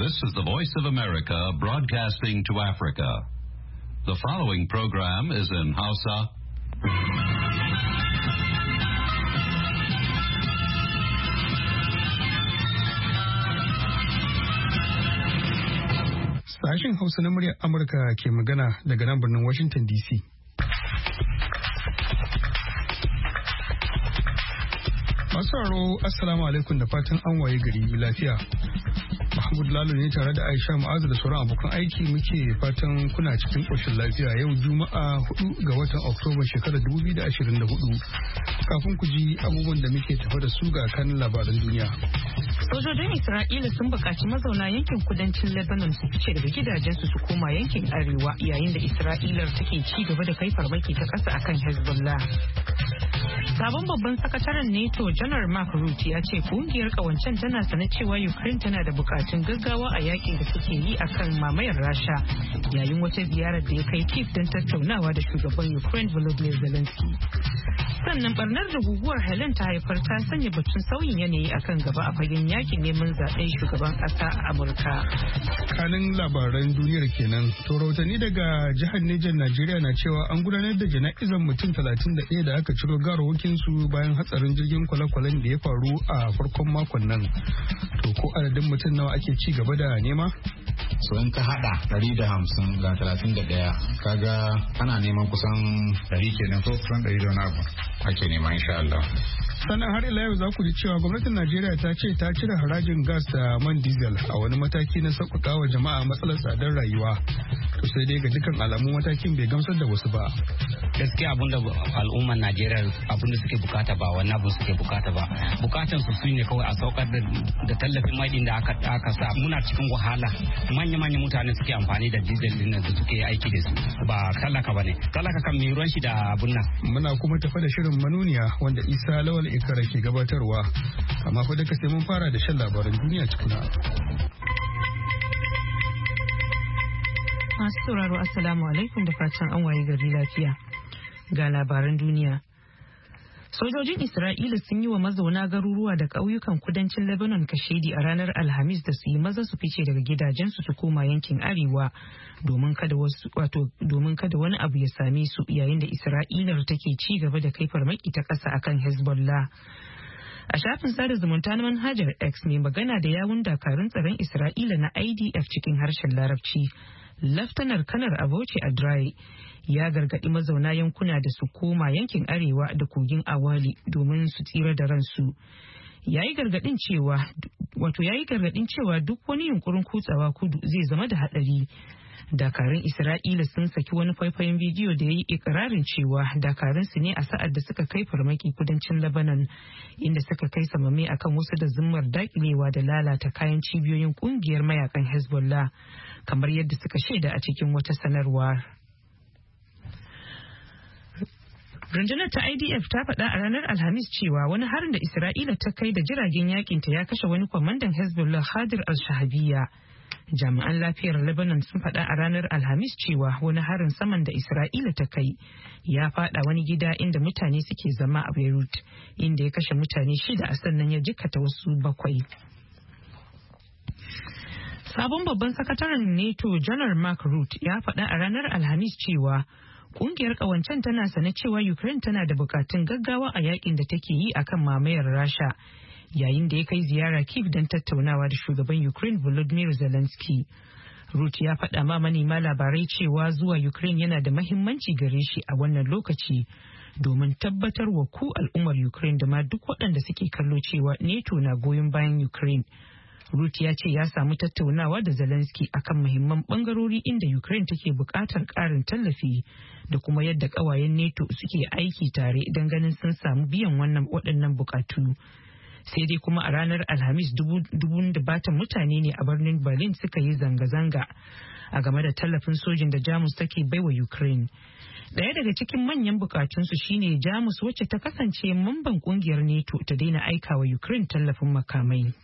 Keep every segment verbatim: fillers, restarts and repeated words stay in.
This is the Voice of America broadcasting to Africa. The following program is in Hausa. Sashen Hausa na muryar Amurka ke magana daga nan birnin Washington D C. Masu sauraro, Assalamu alaikum da fatan an waye gari lafiya. Mahmud Lalo ne tare da Aisha Ma'azu da sauran abokan aiki muke fatan kuna cikin ƙoshin lafiya yau Juma'a hudu ga watan Oktoba shekarar dubu biyu da ashirin da hudu. Kafin ku ji abubuwan da muke tafa da su ga kanin labaran duniya. Sojojin Isra'ila sun buƙaci mazauna yankin kudancin Lebanon su fice daga gidajensu su koma yankin arewa yayin da Isra'ilar take ci gaba da kai farmaki ta ƙasa akan Hezbollah. Sabon babban sakataren NATO Janar Mark Rutte ya ce kungiyar kawancen tana sanar cewa Ukraine tana da bukatun gaggawa a yakin da suke yi akan mamayar Rasha yayin wata ziyarar da ya kai Kyiv don tattaunawa da shugaban Ukraine Volodymyr Zelensky. Sannan barnar da guguwar Helen ta haifar ta sanya batun sauyin yanayi akan gaba a fagen yakin neman zaben shugaban kasa a Amurka. Kanin labaran duniyar kenan. To rahotanni daga jihar Niger Najeriya na cewa an gudanar da jana'izar mutum talatin da ɗaya da aka ciro gawarwakin su bayan hatsarin jirgin kwale-kwalen da ya faru a farkon makon nan. To ko adadin mutum nawa ake ci gaba da nema? So in ka hada ɗari da hamsin ga talatin da ɗaya kaga ana neman kusan ɗari kenan ko kusan ɗari da wani abu ake nema insha Allah. Sannan har ila yau za ku ji cewa gwamnatin Najeriya ta ce ta cire harajin gas da man diesel a wani mataki na sauƙaƙa wa jama'a matsalar tsadar rayuwa. To sai dai ga dukkan alamu matakin bai gamsar da wasu ba. Gaskiya abinda al'ummar Najeriya abinda suke bukata ba wani abu suke bukata ba. Bukatan su su ne kawai a saukar da tallafin mai din da aka aka sa muna cikin wahala. Manya-manyan mutane suke amfani da diesel din da suke aiki da su ba talaka bane. Talaka kan mai ruwan shi da abun nan. Muna kuma tafa da shirin manuniya wanda Isa Lawal Ikara ke gabatarwa, amma fa duka sai mun fara da shan labaran duniya tukuna. Masu sauraro Assalamu alaikum da fatan an waye gari lafiya. Ga labaran duniya. Sojojin Isra'ila sun yi wa mazauna garuruwa da ƙauyukan kudancin Lebanon kashedi a ranar Alhamis da su yi maza su fice daga gidajensu su koma yankin arewa domin kada wasu wato domin kada wani abu ya same su yayin da Isra'ilar take ci gaba da kai farmaki ta ƙasa akan Hezbollah. A shafin sada zumunta na manhajar X mai magana da yawun dakarun tsaron Isra'ila na I D F cikin harshen Larabci, Laftanar Kanar Aboce Adrai ya gargaɗi mazauna yankuna da su koma yankin arewa da kogin Awali domin su tsira da ransu. Yayi gargaɗin cewa wato yayi gargaɗin cewa duk wani yunkurin kutsawa kudu zai zama da haɗari. Dakarun Isra'ila sun saki wani faifayin bidiyo da ya yi ikirarin cewa dakarun su ne a sa'ad da suka kai farmaki kudancin Lebanon inda suka kai samame akan wasu da zimmar dakilewa da lalata kayan cibiyoyin kungiyar mayakan Hezbollah kamar yadda suka shaida a cikin wata sanarwa. Rundunar ta I D F ta faɗa a ranar Alhamis cewa wani harin da Isra'ila ta kai da jiragen yakinta ya kashe wani kwamandan Hezbollah Khadir al-Shahabiyya. Jami'an lafiyar Lebanon sun faɗa a ranar Alhamis cewa wani harin saman da Isra'ila ta kai ya faɗa wani gida inda mutane suke zama a Beirut, inda ya kashe mutane shida a sannan ya jikkata wasu bakwai. Sabon babban sakataren NATO Janar Mark Rutte ya faɗa a ranar Alhamis cewa kungiyar kawancen tana sane cewa Ukraine tana da bukatun gaggawa a yakin da take yi akan mamayar Rasha. Yayin da ya kai ziyara Kyiv don tattaunawa da shugaban Ukraine Volodymyr Zelensky. Rutte ya faɗa ma manema labarai cewa zuwa Ukraine yana da mahimmanci gare shi a wannan lokaci domin tabbatar wa ku al'ummar Ukraine da ma duk waɗanda suke kallo cewa NATO na goyon bayan Ukraine. Rutte ya ce ya samu tattaunawa da Zelensky akan muhimman bangarori inda Ukraine take buƙatar ƙarin tallafi da kuma yadda ƙawayen NATO suke aiki tare don ganin sun samu biyan wannan waɗannan buƙatu. Sai dai kuma a ranar Alhamis dubun da batan mutane ne a birnin Berlin suka yi zanga-zanga a game da tallafin sojin da Jamus take baiwa Ukraine. Daya daga cikin manyan bukatunsu shine Jamus wacce ta kasance mamban kungiyar NATO ta daina aikawa Ukraine tallafin makamai.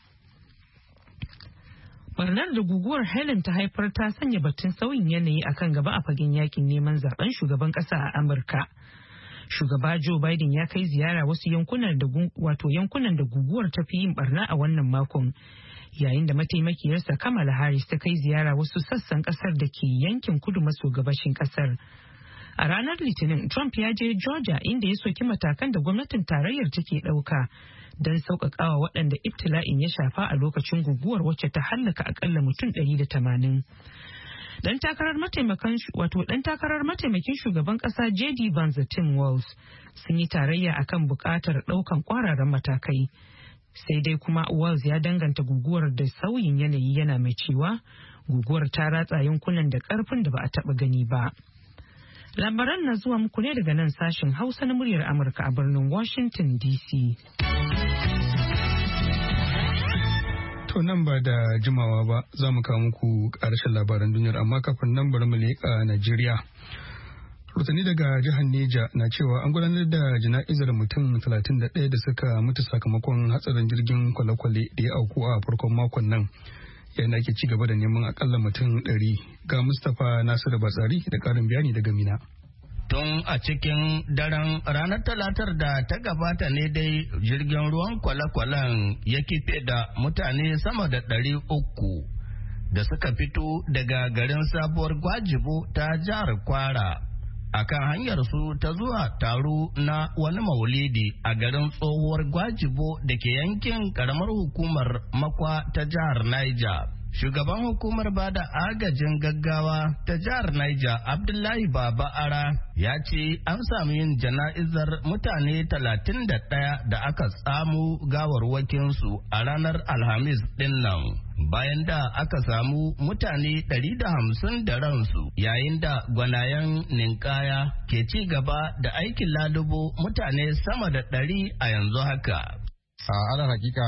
Barnar da guguwar Helen ta haifar ta sanya batun sauyin yanayi akan gaba a fagen yakin neman zaben shugaban kasa a Amurka. Shugaba Joe Biden ya kai ziyara wasu yankunan da wato yankunan da guguwar ta fi yin barna a wannan makon, yayin da mataimakiyarsa Kamala Harris ta kai ziyara wasu sassan kasar da ke yankin kudu maso gabashin kasar. A ranar Litinin, Trump ya je Georgia inda ya soki matakan da gwamnatin tarayyar take ɗauka don sauƙaƙawa waɗanda ibtila'in ya shafa a lokacin guguwar wacce ta hallaka akalla mutum ɗari da tamanin. Dan takarar mataimakan wato dan takarar mataimakin shugaban kasa J D Vance Tim Walz sun yi tarayya akan buƙatar ɗaukan kwararan matakai. Sai dai kuma Walz ya danganta guguwar da sauyin yanayi, yana mai cewa guguwar ta ratsa yankunan da ƙarfin da ba a taɓa gani ba. Labaran na zuwa muku ne daga nan sashen Hausa na muryar Amurka a birnin Washington D C. To nan ba da jimawa ba za mu kawo muku ƙarshen labaran duniyar, amma kafin nan bari mu leƙa Najeriya. Rutani daga jihar Neja na cewa an gudanar da jana'izar mutum talatin da ɗaya da suka mutu sakamakon hatsarin jirgin kwale-kwale da ya auku a farkon makon nan. Yayin da ake ci gaba da neman akalla mutum ɗari. Ga Mustapha Nasiru Batsari da ƙarin bayani daga Mina. Tun a cikin daren ranar talatar da ta gabata ne dai jirgin ruwan kwale-kwalen ya kife da mutane sama da ɗari uku da suka fito daga garin sabuwar Gwajibo ta jihar Kwara a kan hanyar su ta zuwa taro na wani maulidi a garin tsohuwar Gwajibo da ke yankin karamar hukumar Makwa ta jihar Niger. Shugaban hukumar bada agajin gaggawa ta jihar Niger, Abdullahi Baba Ara, ya ce an samu yin jana'izar mutane talatin da ɗaya da aka samu gawarwakinsu a ranar Alhamis ɗin nan. Bayan da aka samu mutane ɗari da hamsin da ransu, yayin da gwanayen ninkaya ke ci gaba da aikin lalubo mutane sama da ɗari a yanzu haka. A ala hakika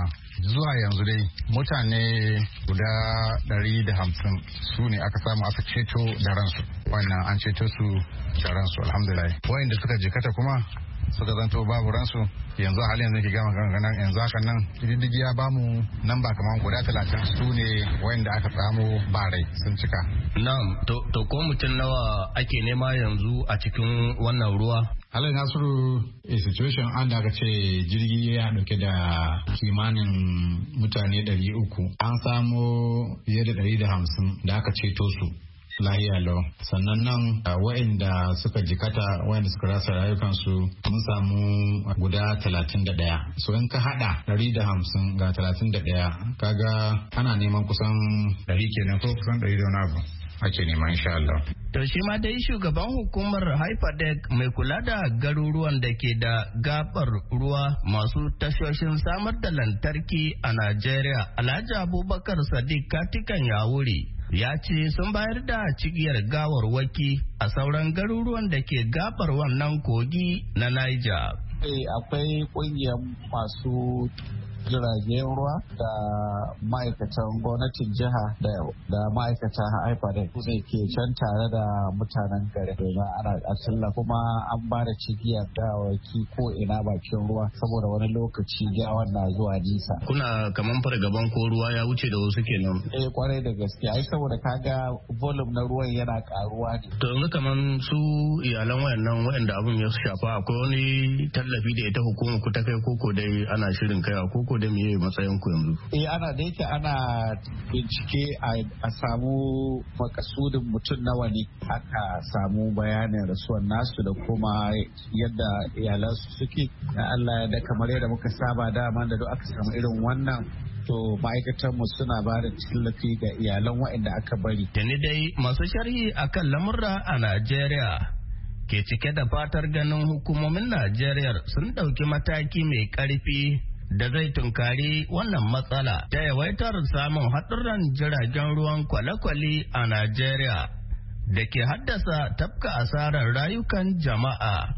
zuwa yanzu dai mutane guda ɗari da hamsin su ne aka samu aka ceto da ransu. Wannan an ceto su da ransu alhamdulillah. Wayanda suka jikata kuma suka zanto babu ransu yanzu a halin yanzu ke gama ganganan yanzu haka nan diddigi ya bamu nan ba kamar guda talatin su ne wayanda aka samu barai sun cika. Na'am, to, to ko mutum nawa ake nema yanzu a cikin wannan ruwa? Halin Nasiru, a situation an da aka ce jirgi ya dauke da kimanin mutane ɗari uku. An samu fiye da ɗari da hamsin da aka ceto su. Lahiya lau. Sannan nan wa'inda suka jikata wa'inda suka rasa rayukansu mun samu guda talatin da ɗaya. So in ka haɗa ɗari da hamsin ga talatin da ɗaya kaga ana neman kusan ɗari kenan ko kusan ɗari da wani abu ake neman insha Allah. To shi ma dai shugaban hukumar Hyperdeck mai kula da garuruwan da ke da gabar ruwa masu tashoshin samar da lantarki a Najeriya, Alhaji Abubakar Sadiq Katikan Yawuri, ya ce sun bayar da cigiyar gawarwaki a sauran garuruwan da ke gabar wannan kogi na Niger. Akwai kungiyar masu jiragen ruwa da ma'aikatan gwamnatin jiha da ma'aikatan haifar ne ke can tare da mutanen gari domin ana asilla kuma an ba da cigiyar gawaki ko ina bakin ruwa saboda wani lokaci gawan na zuwa nisa. Kuna kaman fargaban ko ruwa ya wuce da wasu kenan? Eh kwarai da gaske ai saboda kaga volume na ruwan yana karuwa ne. To yanzu kaman su iyalan wayannan wayanda abun ya shafa akwai wani tallafi da ita hukumar ku ta kai koko dai ana shirin kai koko ko da meye matsayin ku yanzu? Eh ana da yake ana bincike a samu makasudin mutum nawa ne aka samu bayanin rasuwar nasu da kuma yadda iyalansu suke. Allah ya da kamar yadda muka saba dama da duk aka samu irin wannan to ma'aikatan mu suna ba da tallafi ga iyalan waɗanda aka bari. Tani dai masu sharhi akan lamurra a Najeriya ke cike da fatar ganin hukumomin Najeriya sun ɗauki mataki mai ƙarfi da zai tunkari wannan matsala ta yawaitar samun haɗurran jiragen ruwan kwale-kwale a Najeriya da ke haddasa tafka asarar rayukan jama'a.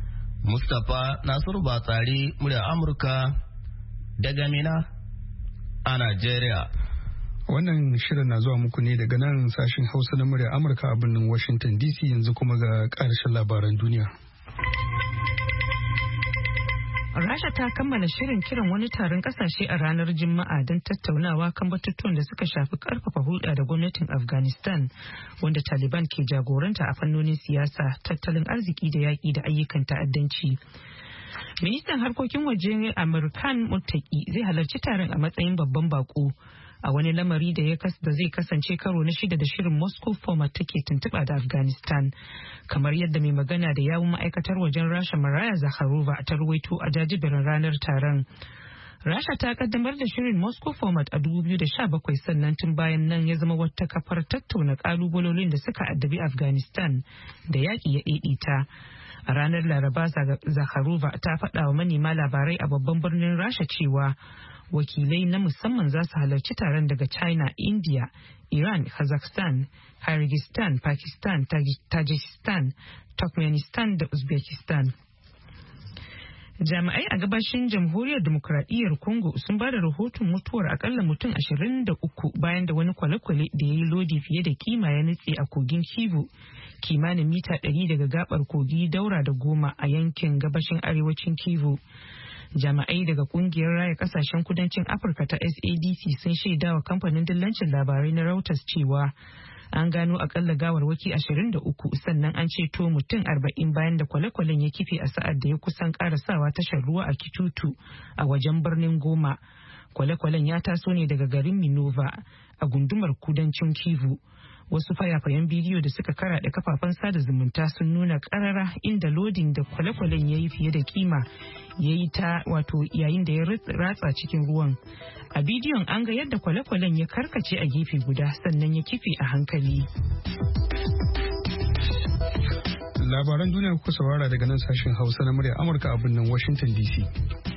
Mustapha Nasiru Batsari, murya Amurka daga Mina a Najeriya. Wannan shirin na zuwa muku ne daga nan sashen Hausa na murya Amurka a birnin Washington D C. Yanzu kuma ga ƙarshen labaran duniya. Rasha ta kammala shirin kiran wani taron kasashe a ranar Juma'a don tattaunawa kan batutuwan da suka shafi karfafa hulɗa da gwamnatin Afghanistan wanda Taliban ke jagoranta a fannonin siyasa, tattalin arziki da yaƙi da ayyukan ta'addanci. Ministan harkokin waje Amurkan Muttaki zai halarci taron a matsayin babban bako a wani lamari da ya da zai kasance karo na shida da shirin Moscow format take tuntuɓa da Afghanistan, kamar yadda mai magana da yawun ma'aikatar wajen Rasha Mariya Zakharova ta ruwaito a jajiberin ranar taron. Rasha ta kaddamar da shirin Moscow format a dubu biyu da sha bakwai, sannan tun bayan nan ya zama wata kafar tattauna kalubalolin da suka addabi Afghanistan da yaƙi ya ɗaiɗita. A ranar Laraba, Zakharova ta faɗa wa manema labarai a babban birnin Rasha cewa wakilai na musamman za su halarci taron daga China, India, Iran, Kazakhstan, Kyrgyzstan, Pakistan, Tajikistan, Turkmenistan da Uzbekistan. Jami'ai a gabashin Jamhuriyar Demokradiyyar Congo sun ba da rahoton mutuwar akalla mutum ashirin da uku bayan da wani kwale-kwale da ya yi lodi fiye da kima ya nutse a kogin Kivu, kimanin mita ɗari daga gabar kogi daura da goma a yankin gabashin arewacin Kivu. Jami'ai daga kungiyar raya kasashen kudancin Afirka ta S A D C sun shaidawa kamfanin dillancin labarai na Reuters cewa an gano akalla gawarwaki ashirin da uku, sannan an ceto mutum arba'in bayan da kwale-kwalen ya kife a sa'ad da ya kusan karasawa tashar ruwa a Kitutu a wajen birnin Goma. Kwale-kwalen ya taso ne daga garin Minova a gundumar kudancin Kivu. Wasu fayafayen bidiyo da suka karaɗe kafafen sada zumunta sun nuna karara inda lodin da kwale-kwalen ya yi fiye da kima ya yi ta wato yayin da ya ratsa cikin ruwan. A bidiyon an ga yadda kwale-kwalen ya karkace a gefe guda sannan ya kife a hankali. Labaran duniya kuka saurara daga nan sashen Hausa na murya Amurka a birnin Washington D C.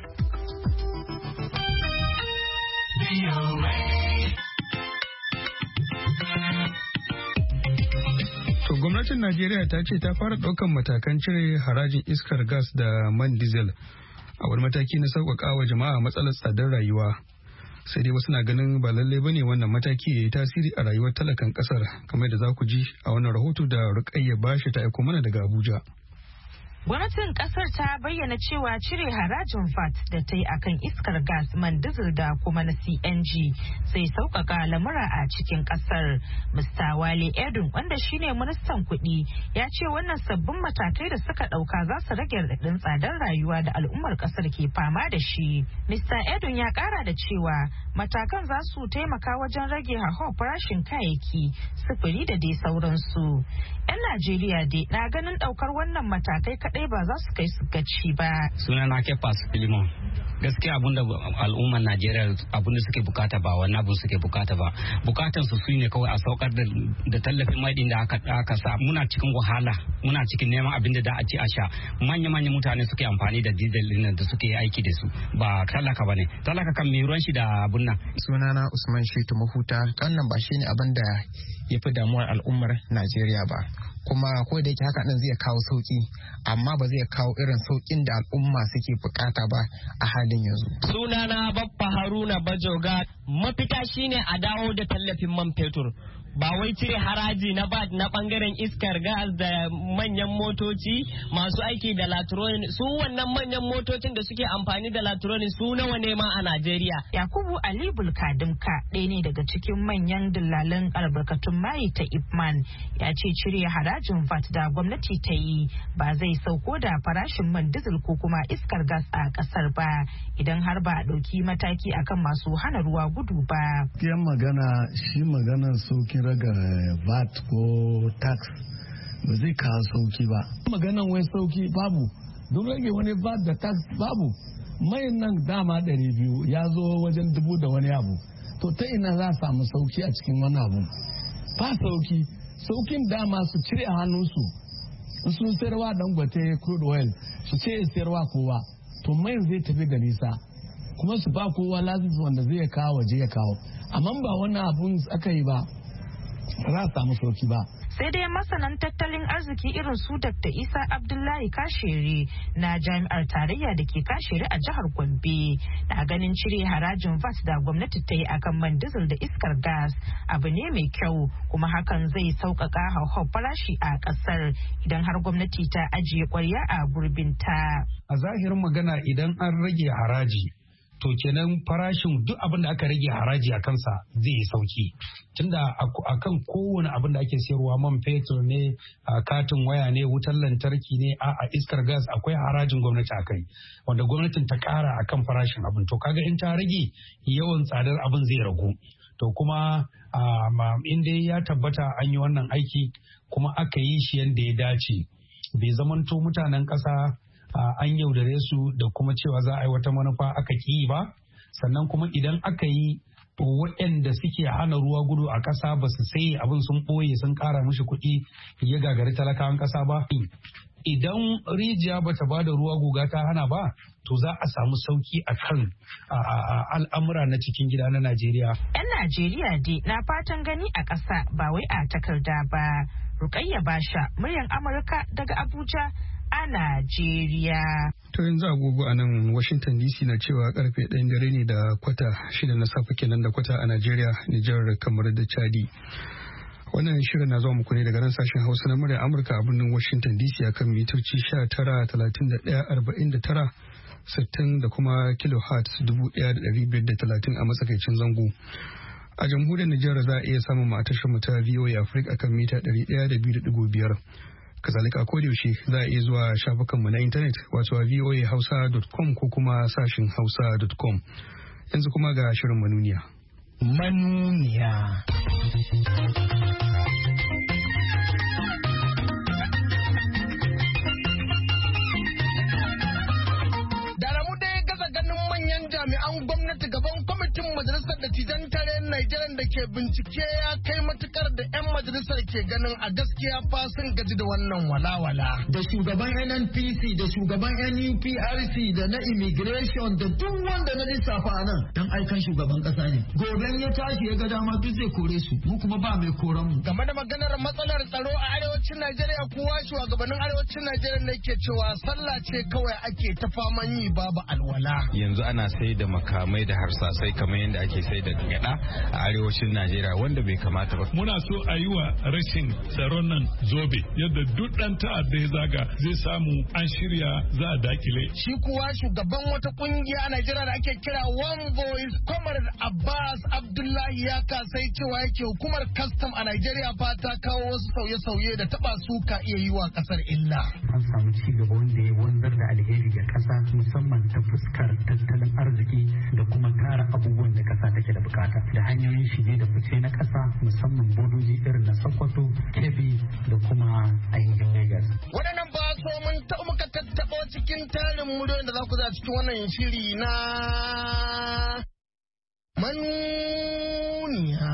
To gwamnatin Najeriya ta ce ta fara ɗaukan matakan cire harajin iskar gas da man diesel a wani mataki na sauƙaƙa wa jama'a matsalar tsadar rayuwa. Sai dai wasu na ganin ba lallai bane wannan mataki ya yi tasiri a rayuwar talakan ƙasar, kamar da za ku ji a wannan rahoto da Rukayya Bashi ta aiko mana daga Abuja. Gwamnatin kasar ta bayyana cewa cire harajin V A T da ta yi akan iskar gas, man diesel da kuma na C N G sai sauƙaƙa lamura a cikin kasar. Mister Wale Edun, wanda shine ministan kuɗi, ya ce wannan sabbin matakai da suka ɗauka za su rage raɗaɗin tsadar rayuwa da al'ummar kasar ke fama da shi. Mister Edun ya ƙara da cewa matakan za su taimaka wajen rage hauhawar farashin kayayyaki, sufuri da dai sauransu. 'Yan Najeriya dai na ganin ɗaukar wannan matakai kaɗai ba za su kai su gaci ba. Suna na Kepas Filimon. Gaskiya abinda al'ummar Najeriya abinda suke bukata ba wannan abin suke bukata ba. Bukatan su su ne kawai a saukar da tallafin mai din da aka aka sa. Muna cikin wahala, muna cikin neman abin da a ci a sha. Manya-manyan mutane suke amfani da diesel din da suke aiki da su. Ba talaka bane. Talaka kan mai ruwan shi da abun nan. Suna na Usman Shitu Mahuta. Wannan ba shine abin da ya fi damuwar al'ummar Najeriya ba. Kuma ko da yake haka din zai kawo sauki, amma ba zai kawo irin saukin da al'umma suke bukata ba a halin yanzu. Sunana Baffa Haruna Bajoga. Mafita shine a dawo da tallafin man fetur, ba wai cire haraji na ba na bangaren iskar gas da manyan motoci masu aiki da latroni. Su wannan manyan motocin da suke amfani da latroni su nawa ne ma a Najeriya. Yakubu Ali Bulkadimka, ɗaya ne daga cikin manyan dillalan albarkatun mai ta Ipman, ya ce cire harajin V A T da gwamnati ta yi ba zai sauko da farashin man diesel ko kuma iskar gas a kasar ba idan har ba a ɗauki mataki akan masu hana ruwa gudu ba. Kiyan magana shi maganar saukin raga V A T ko tax ba zai kawo sauki ba. Maganan wai sauki babu, don rage wani V A T da tax babu. Mai nan dama ɗari biyu ya zo wajen dubu da wani abu. To ta ina za a samu sauki a cikin wani abu? Ba sauki, saukin dama su cire a hannunsu. In sun sayarwa Dangote crude oil su ce sayarwa kowa, to mai zai tafi da nisa. Kuma su ba kowa lazisi wanda zai kawo waje ya kawo. Amma ba wannan abun aka yi ba, ba za a samu sauki ba. Sai dai masanan tattalin arziki irin su Doctor Isa Abdullahi Kashere na jami'ar tarayya da ke Kashere a jihar Gombe na ganin cire harajin V A T da gwamnati ta yi akan man diesel da iskar gas abu ne mai kyau, kuma hakan zai sauƙaƙa hauhawar farashi a ƙasar idan har gwamnati ta ajiye ƙwarya a gurbinta. A zahirin magana idan an rage haraji to kenan farashin duk abin da aka rage haraji a kansa zai yi sauki tunda a kan kowane abin da ake sayarwa man fetur ne a katin waya ne wutar lantarki ne a iskar gas akwai harajin gwamnati a kai wanda gwamnatin ta kara a kan farashin abin to kaga in ta rage yawan tsadar abin zai ragu to kuma in dai ya tabbata an yi wannan aiki kuma aka yi shi yadda ya dace bai zamanto mutanen ƙasa an yaudare su da kuma cewa za a yi wata manufa aka ƙi ba sannan kuma idan aka yi waɗanda suke hana ruwa gudu a ƙasa ba su sai abin sun ɓoye sun ƙara mishi kuɗi ya gagari talakawan ƙasa ba idan rijiya ba ta ba da ruwa guga ta hana ba to za a samu sauki a kan al'amura na cikin gida na Najeriya. 'Yan Najeriya dai na fatan gani a ƙasa ba wai a takarda ba. Rukayya Basha, muryar Amurka daga Abuja a Najeriya. To yanzu agogo a nan Washington D C na cewa karfe ɗayan dare ne da kwata shida na safe kenan da kwata a Najeriya, Nijar, kamar da Chadi. Wannan shirin na zuwa muku ne daga nan sashen Hausa na muryar Amurka a birnin Washington D C akan mitoci sha tara, talatin da ɗaya, arba'in da tara, sittin da kuma kilohertz dubu ɗaya da ɗari biyar da talatin a matsakaicin zango. A jamhuriyar Nijar za a iya samun a tashar mu ta V O A Africa akan mita ɗari ɗaya da biyu da ɗigo biyar. Kazalika a kodayaushe za a iya zuwa shafukanmu na intanet wato a voa hausa dot com ko kuma sashin hausa dot com. Yanzu kuma ga shirin manuniya. Manuniya. Jami'an gwamnati gaban kwamitin majalisar dattijan tarayyar Najeriya da ke bincike ya kai matukar da 'yan majalisar ke ganin a gaskiya fa sun gaji da wannan walawala. Da shugaban N N P C da shugaban N U P R C da na immigration da duk wanda na lissafa a nan dan aikan shugaban kasa ne. Goben ya tashi ya ga dama duk zai kore su mu kuma ba mai koran mu. Game da maganar matsalar tsaro a arewacin Najeriya kuwa shugabannin arewacin Najeriya ne ke cewa sallah ce kawai ake ta faman yi babu alwala. Yanzu ana sai da makamai da harsasai kamar yadda ake sai da gada a arewacin Najeriya wanda bai kamata ba. Muna so a yi wa rashin tsaron nan zobe yadda duk ɗan ta'adda ya zaga zai samu an shirya za a dakile. Shi kuwa shugaban wata kungiya a Najeriya da ake kira One Voice, Comrade Abbas Abdullahi ya kasai cewa yake hukumar custom a Najeriya fa ta kawo wasu sauye-sauye da taba su ka iya yi wa kasar illa. An samu ci gaba wanda ya wanzar da alheri ga kasa musamman ta fuskar tattalin arziki da kuma tara abubuwan da kasa take da bukata da hanyoyin shige da fice na kasa musamman bodoji irin na Sokoto, Kebbi da kuma ainihin Lagos. Waɗannan ba so mun taɓa muka tattaɓo cikin tarin muryoyin da za ku za cikin wannan shiri na manuniya.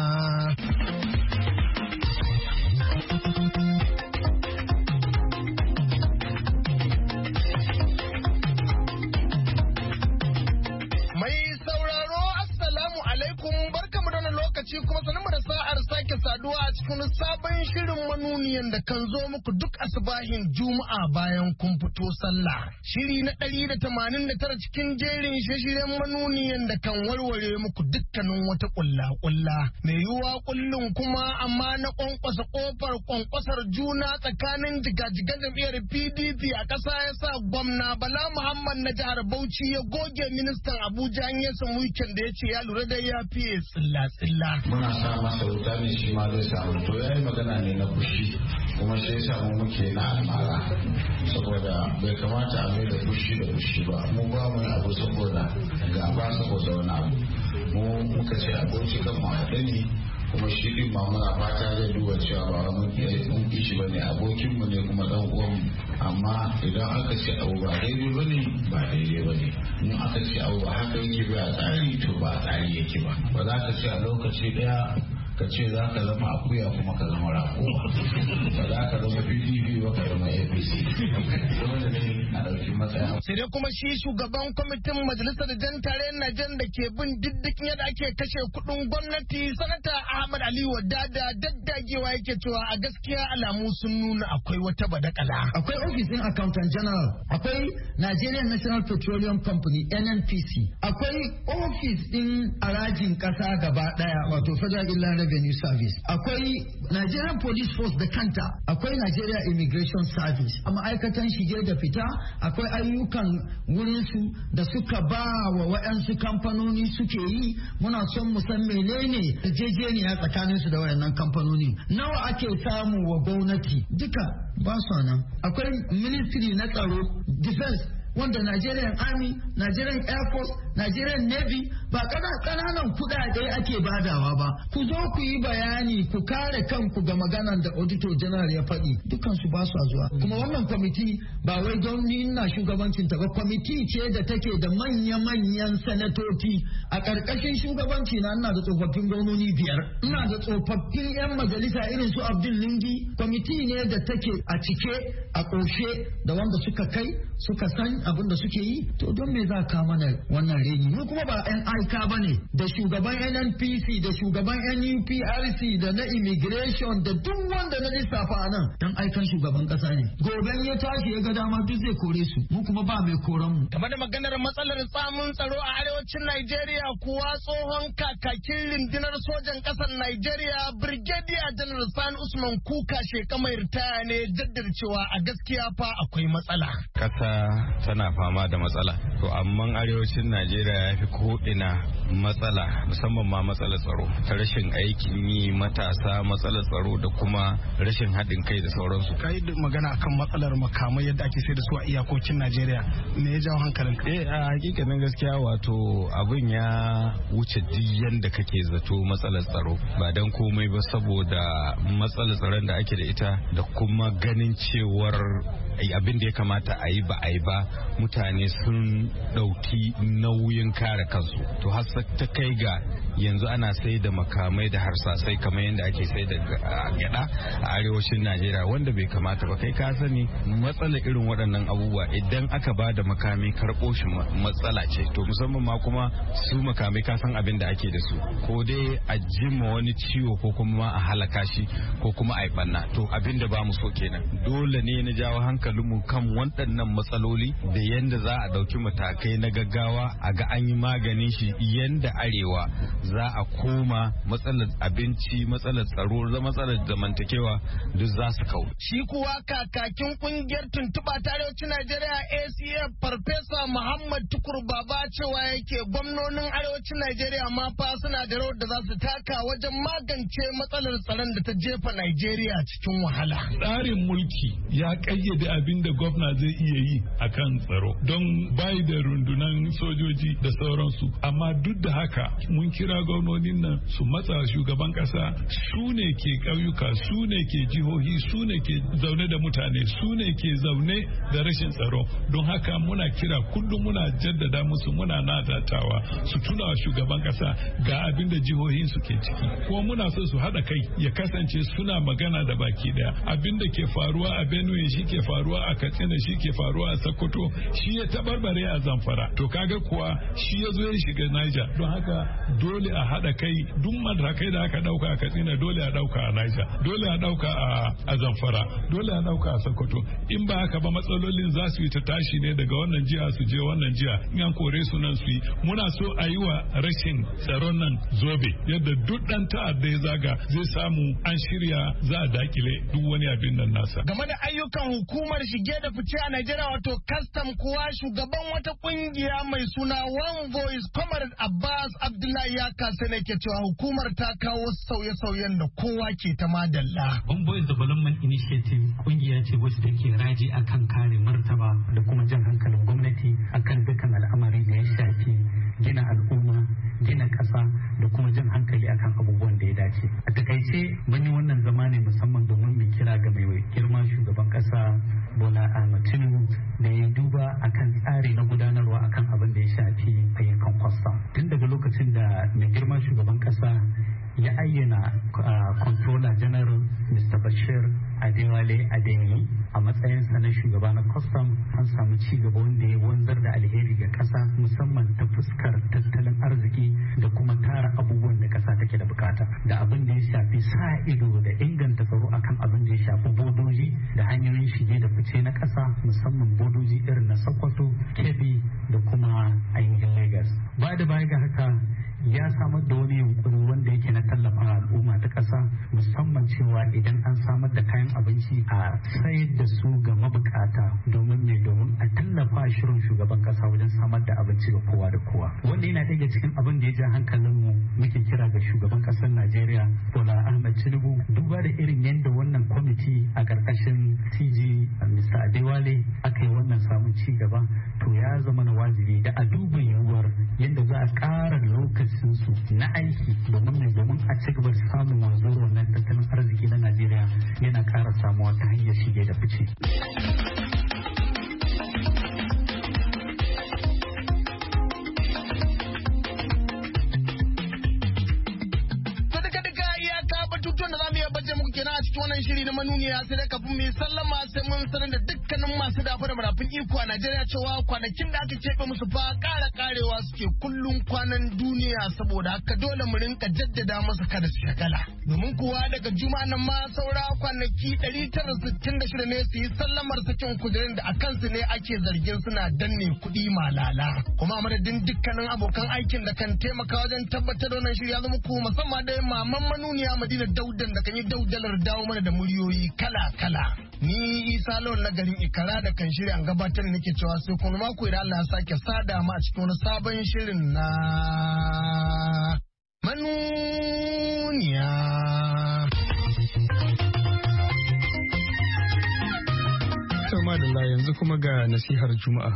Lokaci kuma sanin da sa'ar sake saduwa a cikin sabon shirin manuniyan da kan zo muku duk asubahin Juma'a bayan kun fito sallah. Shiri na ɗari da tamanin da tara cikin jerin shirye-shiryen manuniyan da kan warware muku dukkanin wata ƙulla-ƙulla. Mai yiwuwa ƙullun kuma amma na ƙwanƙwasa ƙofar ƙwanƙwasar juna tsakanin jigajigan jam'iyyar P D P a ƙasa ya sa gwamna Bala Muhammad na jihar Bauchi ya goge ministan Abuja an yi samu weekend da ya ce ya lura da ya fiye tsilla-tsilla. Muna sa masa wuta ne shi ma zai samu to ya yi magana ne na fushi kuma shi yasa mu muke na almara saboda bai kamata a mai da fushi da fushi ba mu ba mu abu saboda gaba saboda wani abu mu muka ce aboki kan mu haɗe ne kuma shi din ma muna fata zai duba cewa ba mun mun kishi bane abokin mu ne kuma dan uwan mu amma idan aka ce abu ba daidai bane ba daidai bane in aka ce abu ba haka yake ba a tsari to ba a tsari yake ba ba za ka ce a lokaci daya ka ce za ka zama akuya kuma ka zama rako ba za ka zama P D P ba ka zama A P C dole ne a ɗauki matsaya. Sai dai kuma shi shugaban kwamitin majalisar jan tarayyar Najeriya da ke bin diddikin yadda ake kashe kuɗin gwamnati sanata Ahmad Aliyu Wadada daddagewa yake cewa a gaskiya alamu sun nuna akwai wata badakala. Akwai ofisin accountant general, akwai Nigerian National Petroleum Company N N P C, akwai ofis din harajin ƙasa gaba ɗaya wato Federal Inland Revenue Service, akwai Nigerian Police Force da kanta, akwai Nigeria Immigration Service, a ma'aikatan shige da fita akwai ayyukan wurinsu da suka ba wa waɗansu kamfanoni suke yi. Muna son mu san menene yarjejeniya tsakaninsu da waɗannan kamfanoni, nawa ake samu wa gwamnati, duka ba su nan. Akwai Ministry na tsaro, Defense, wanda Nigerian Army, Nigerian Air Force, Nigerian Navy ba kananan kudade ake badawa ba. Ku zo ku yi bayani, ku kare kanku ga maganan da Auditor General ya faɗi, dukkan su ba su zuwa. Kuma wannan kwamiti ba wai don ni ina shugabancin ta ba, kwamiti ce da take da manya-manyan sanatoci. A ƙarƙashin shugabanci na ina da tsofaffin gwamnoni biyar, ina da tsofaffin 'yan majalisa irin su Abdul Lingi. Kwamiti ne da take a cike a ƙoshe da wanda suka kai suka san abin da suke yi. To don me za ka mana wannan reni? Mu kuma ba 'yan aika ba ne, da shugaban N N P C da shugaban N U P R C da na immigration da duk wanda na lissafa a nan dan aikan shugaban kasa ne. Goben ya tashi ya ga dama duk zai kore su, mu kuma ba mai koran mu. Game da maganar matsalar samun tsaro a arewacin Najeriya kuwa, tsohon kakakin rundunar sojan ƙasar Najeriya Brigadier General Sani Usman Kuka Sheka mai ritaya ne jaddada cewa a gaskiya fa akwai matsala. Ƙasa tana fama da matsala, to amma arewacin Najeriya ya fi ko'ina matsala, musamman ma matsalar tsaro ta rashin aikin yi, matasa, matsalar tsaro da kuma rashin haɗin kai da sauransu. Ka yi magana akan matsalar makamai yadda ake sai da su a iyakokin Najeriya, me ya jawo hankalin ka? Eh, a hakikanin gaskiya wato abin ya wuce duk yanda kake zato matsalar tsaro, ba dan komai ba saboda matsalar tsaron da ake da ita da kuma ganin cewar abin da ya kamata a yi ba a yi ba, mutane sun ɗauki nauyin kare kansu. To har ta kai ga yanzu ana sai da makamai da harsasai kamar yadda ake sai da gyada a arewacin Najeriya, wanda bai kamata ba. Kai ka sani matsalar irin waɗannan abubuwa idan aka ba da makami karɓo shi matsala ce, to musamman ma kuma su makamai ka san abin da ake da su, ko dai a jima wani ciwo ko kuma a halaka shi ko kuma a yi ɓanna. To abin da ba mu so kenan, dole ne na jawo hankalinmu kan waɗannan matsaloli da yanda za a ɗauki matakai na gaggawa a ga an yi maganin shi, yanda arewa za a koma matsalar abinci, matsalar tsaro, matsalar zamantakewa duk za su kawo. Shi kuwa kakakin kungiyar tuntuɓa ta arewacin Najeriya A C F Farfesa Muhammad Tukur Baba cewa yake gwamnonin arewacin Najeriya ma fa suna da rawar da za su taka wajen magance matsalar tsaron da ta jefa Najeriya cikin wahala. Tsarin mulki ya kayyade abin da gwamna zai iya yi akan tsaro don bai da rundunan sojoji da sauransu, amma duk da haka mun kira gwamnonin nan su matsa shugaban kasa, su ne ke ƙauyuka, su ne ke jihohi, su ne ke zaune da mutane, su ne ke zaune da rashin tsaro. Don haka muna kira kullum, muna jaddada musu, muna nadatawa su tuna shugaban kasa ga abin da jihohin su ke ciki, kuma muna so su haɗa kai ya kasance suna magana da baki daya. Abin da ke faruwa a Benue shi ke faruwa a Katsina, shi ke faruwa a Sokoto, shi ya tabarbare a Zamfara, to kaga kuwa shi ya zo ya shiga Niger. Don haka dole a haɗa kai, duk matakai da aka ɗauka a Katsina dole a ɗauka a Niger, dole a ɗauka a Zamfara, dole a ɗauka a Sokoto. In ba haka ba matsalolin za su yi ta tashi ne daga wannan jiha su je wannan jiha, in an kore su nan su yi. Muna so a yi wa rashin tsaron nan zobe, yadda duk ɗan ta'adda ya zaga zai samu an shirya za a dakile duk wani abin nan nasa. Game da ayyukan hukumar shige da fice a Najeriya wato custom kuwa, shugaban wata kungiya mai suna One Voice Comrade Abbas Abdullahi ya kasa ne ke cewa hukumar ta kawo sauye-sauyen da kowa ke ta madalla. One Voice Development Initiative kungiya ce wacce take raji akan kare martaba da kuma jan hankalin gwamnati akan dukkan al'amari da ya shafi gina al'umma, gina ƙasa da kuma jan hankali akan abubuwan da ya dace. A takaice mun yi wannan zama ne musamman domin mu kira ga mai girma shugaban ƙasa Bola Ahmed Tinubu da ya duba akan tsari na gudanarwa akan abin da ya shafi ayyukan kwastam. Tun daga lokacin da mai girma shugaban ƙasa ya ayyana Controller General Mister Bashir Adewale Adeyemi a matsayinsa na shugaba na custom, an samu ci gaba wanda ya wanzar da alheri ga ƙasa, musamman ta fuskar tattalin arziki da kuma tara abubuwan da ƙasa take da bukata, da abin da ya shafi sa ido da inganta tsaro akan abin da ya shafi bodoji da hanyoyin shige da fice na ƙasa, musamman bodoji irin na Sokoto, Kebbi da kuma ainihin Lagos. Ba da baya ga haka ya samar da wani yunkuri wanda yake na tallafa cewa idan an samar da kayan abinci a sayar da su ga mabukata domin mai domin a tallafa shirin shugaban kasa wajen samar da abinci ga kowa da kowa. Wanda yana daga cikin abin da ya ja hankalinmu muke kira ga shugaban kasar Najeriya Bola Ahmed Tinubu duba da irin yadda wannan kwamiti a karkashin T G Mister Adewale aka yi wannan samun ci gaba, to ya zama na wajibi da a duba yiwuwar yadda za a ƙara lokacin su na aiki domin mai domin a ci gaba da samun wanzuwar wannan tattalin arziki na Najeriya yana ƙara samuwa ta hanyar shige da fice. Wannan shiri na manuniya sai da kafin mai sallama sai mun sanar da dukkanin masu dafa da marafin iko a Najeriya cewa kwanakin da aka keɓe musu fa ƙara ƙarewa suke kullum kwanan duniya, saboda haka dole mu rinka jaddada masa kada su shagala. Domin kuwa daga juma'a nan ma saura kwanaki ɗari tara sittin da shida ne su yi sallamar sakin kujerun da a kansu ne ake zargin suna danne kuɗi malala. Kuma a madadin dukkanin abokan aikin da kan taimaka wajen tabbatar da wannan shiri ya zama ku musamman dai maman manuniya Madina Daudan da kan yi daudalar dawo mana da muryoyi kala-kala. Ni Isa Lawal na garin Ikara da kan shirya an gabatar nake cewa sai kuma mako idan Allah ya sake sada mu a cikin wani sabon shirin na manuniya. Sama da yanzu kuma ga nasihar Juma'a.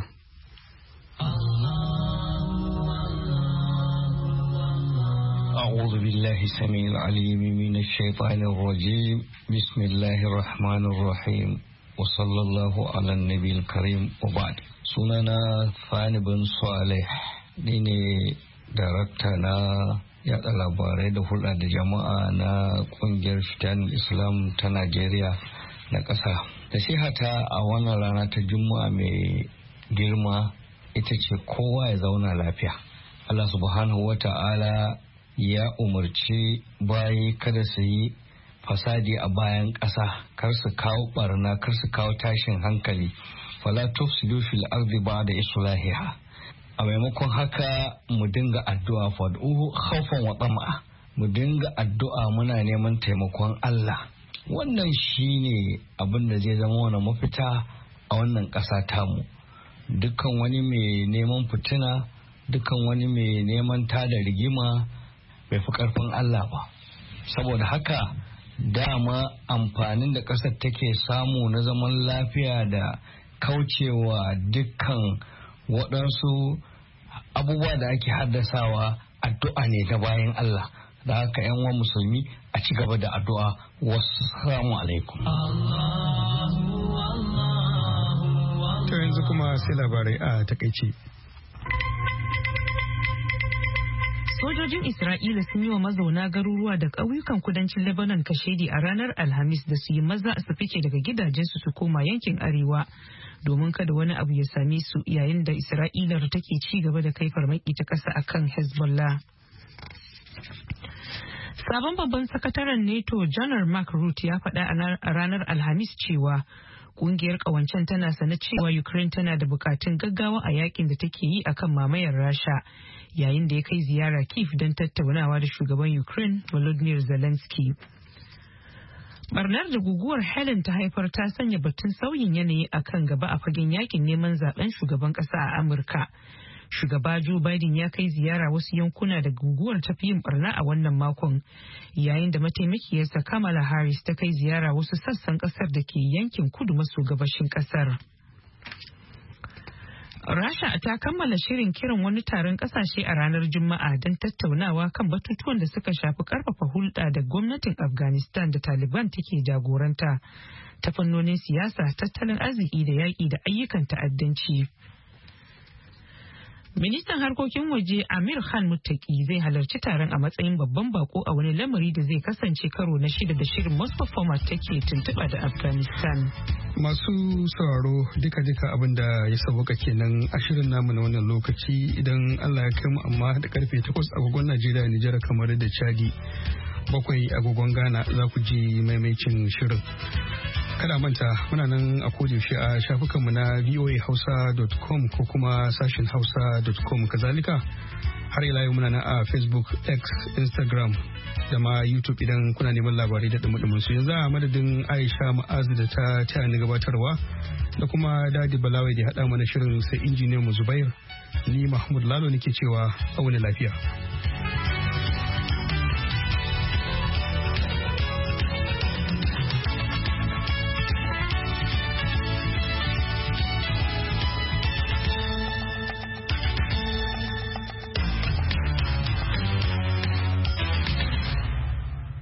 أعوذ بالله السميع العليم من الشيطان الرجيم بسم الله الرحمن الرحيم وصلى الله على النبي الكريم وبعد. sunana Fani bin Saleh, ni ne darakta na yada labarai da hulɗa da jama'a na ƙungiyar Fitan Islam ta Najeriya na ƙasa. Nasihata a wannan rana ta Juma'a mai girma ita ce kowa ya zauna lafiya. Allah subhanahu wa ta'ala ya umarci bayi kada su yi fasadi a bayan ƙasa, kar su kawo barna, kar su kawo tashin hankali. Fala tufsidu fil ardi ba'da islahiha. A maimakon haka mu dinga addu'a fad'uhu khawfan wa tama'a. Mu dinga addu'a muna neman taimakon Allah. Wannan shine abin da zai zama wani mafita a wannan ƙasa tamu. Dukkan wani mai neman fitina, dukkan wani mai neman tada rigima bai fi ƙarfin Allah ba. Saboda haka dama amfanin da ƙasar take samu na zaman lafiya da kaucewa dukkan waɗansu abubuwa da ake haddasawa addu'a ne da bayan Allah. Da haka yan wa musulmi a ci gaba da addu'a. Wassalamu alaikum. To yanzu kuma sai labarai a takaice. Sojojin Isra'ila sun yi wa mazauna garuruwa da ƙauyukan kudancin Lebanon kashedi a ranar Alhamis da su yi maza su fice daga gidajensu su koma yankin arewa domin kada wani abu ya same su yayin da Isra'ilar take ci gaba da kai farmaki ta ƙasa akan Hezbollah. Sabon babban sakataren NATO Janar Mark Rutte ya faɗa a ranar Alhamis cewa kungiyar kawancen tana sane cewa Ukraine tana da bukatun gaggawa a yakin da take yi akan mamayar Rasha, yayin da ya kai ziyara Kyiv don tattaunawa da shugaban Ukraine Volodymyr Zelensky. Barnar da guguwar Helen ta haifar ta sanya batun sauyin yanayi akan gaba a fagen yakin neman zaben shugaban kasa a Amurka. Shugaba Joe Biden ya kai ziyara wasu yankuna da guguwar ta fi yin barna a wannan makon, yayin da mataimakiyarsa Kamala Harris ta kai ziyara wasu sassan kasar da ke yankin kudu maso gabashin kasar. Rasha ta kammala shirin kiran wani taron kasashe a ranar Juma'a don tattaunawa kan batutuwan da suka shafi karfafa hulɗa da gwamnatin Afghanistan da Taliban take jagoranta ta fannonin siyasa, tattalin arziki da yaƙi da ayyukan ta'addanci. Ministan harkokin waje Amir Khan Muttaqi zai halarci taron a matsayin babban bako a wani lamari da zai kasance karo na shida da shirin Moscow format take tuntuɓa da Afghanistan. Masu sauraro duka-duka abin da ya sauka kenan a shirin namu na wannan lokaci, idan Allah ya kai mu amma da karfe takwas agogon Najeriya, Nijar, kamar da Chadi, bakwai agogon Ghana za ku ji maimaicin shirin. Kada manta muna nan a kodayaushe a shafukanmu na voa hausa dot com ko kuma sashen hausa dot com, kazalika har ila yau muna nan a Facebook, X, Instagram da ma YouTube idan kuna neman labarai da dumudumin su. Yanzu a madadin Aisha Ma'azu da ta taya ni gabatarwa da kuma Dadi Balawai da haɗa mana shirin sai injiniyan mu Zubair. Ni Mahmud Lalo nake cewa a wani lafiya.